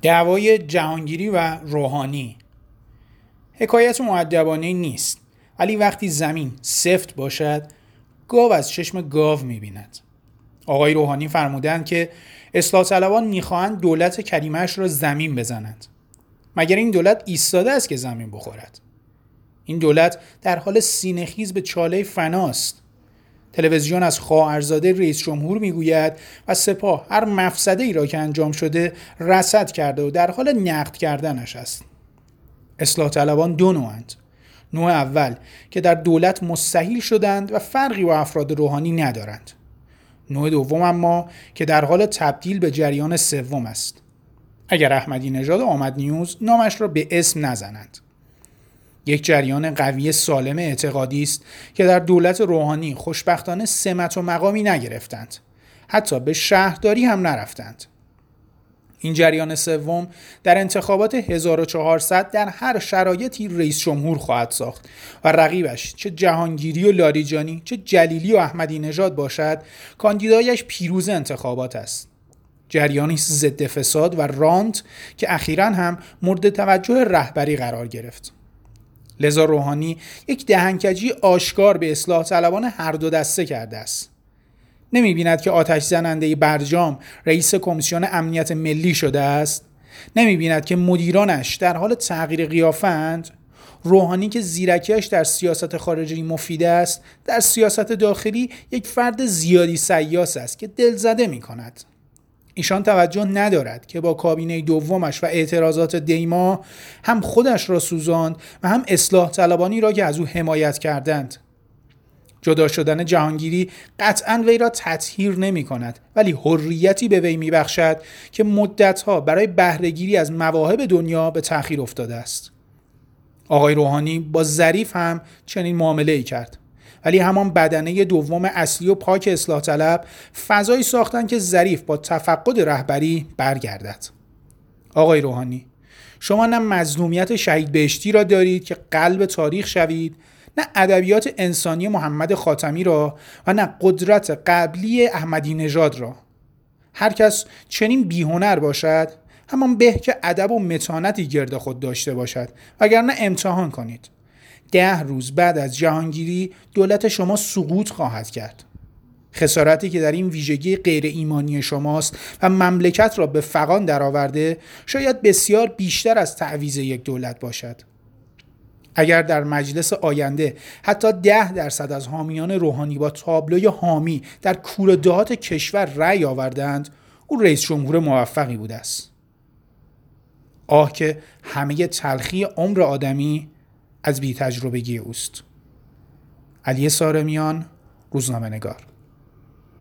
دعوای جهانگیری و روحانی حکایت مؤدبانه نیست، ولی وقتی زمین سفت باشد گاو از چشم گاو می‌بیند. آقای روحانی فرمودند که اصلاح طلبان می‌خواهند دولت کریمه‌اش را زمین بزنند. مگر این دولت ایستاده است که زمین بخورد؟ این دولت در حال سینه‌خیز به چاله فناست. تلویزیون از خواهرزاده رئیس جمهور میگوید و سپاه هر مفسده‌ای را که انجام شده رصد کرده و در حال نقد کردنش است. اصلاح طلبان دو نوعند. نوع اول که در دولت مستحیل شدند و فرقی با افراد روحانی ندارند. نوع دوم اما که در حال تبدیل به جریان سوم است. اگر احمدی نژاد آمد نیوز نامش را به اسم نزنند. یک جریان قوی سالم اعتقادی است که در دولت روحانی خوشبختانه سمت و مقامی نگرفتند. حتی به شهرداری هم نرفتند. این جریان سوم در انتخابات 1400 در هر شرایطی رئیس جمهور خواهد ساخت و رقیبش چه جهانگیری و لاریجانی چه جلیلی و احمدی نژاد باشد کاندیدایش پیروز انتخابات است. جریانی ضد فساد و رانت که اخیراً هم مورد توجه رهبری قرار گرفت. لذا روحانی یک دهنکجی آشکار به اصلاح طلبان هر دو دسته کرده است. نمی‌بیند که آتش زننده برجام رئیس کمیسیون امنیت ملی شده است؟ نمی‌بیند که مدیرانش در حال تغییر قیافه‌اند؟ روحانی که زیرکیش در سیاست خارجی مفید است، در سیاست داخلی یک فرد زیادی سیاس است که دلزده می‌کند. ایشان توجه ندارد که با کابینه دومش و اعتراضات دیما هم خودش را سوزاند و هم اصلاح طلبانی را که از او حمایت کردند. جدا شدن جهانگیری قطعاً وی را تطهیر نمی کند، ولی حریتی به وی می بخشد که مدتها برای بهره‌گیری از مواهب دنیا به تأخیر افتاده است. آقای روحانی با ظریف هم چنین معامله‌ای کرد، ولی همان بدنه دوم اصلی و پاک اصلاح طلب فضایی ساختن که ظریف با تفقد رهبری برگردد. آقای روحانی، شما نه مظلومیت شهید بهشتی را دارید که قلب تاریخ شوید، نه ادبیات انسانی محمد خاتمی را و نه قدرت قبلی احمدی نژاد را. هر کس چنین بی‌هنر باشد همان به که ادب و متانتی گرد خود داشته باشد، وگرنه امتحان کنید. 10 روز بعد از جهانگیری دولت شما سقوط خواهد کرد. خسارتی که در این ویژگی غیر ایمانی شماست و مملکت را به فغان درآورده شاید بسیار بیشتر از تعویض یک دولت باشد. اگر در مجلس آینده حتی 10% از حامیان روحانی با تابلوی حامی در کوردهات کشور رأی آوردند، او رئیس جمهور موفقی بوده است. آه که همه تلخی عمر آدمی از بی تجربگی اوست. علی سارمیان، روزنامه‌نگار.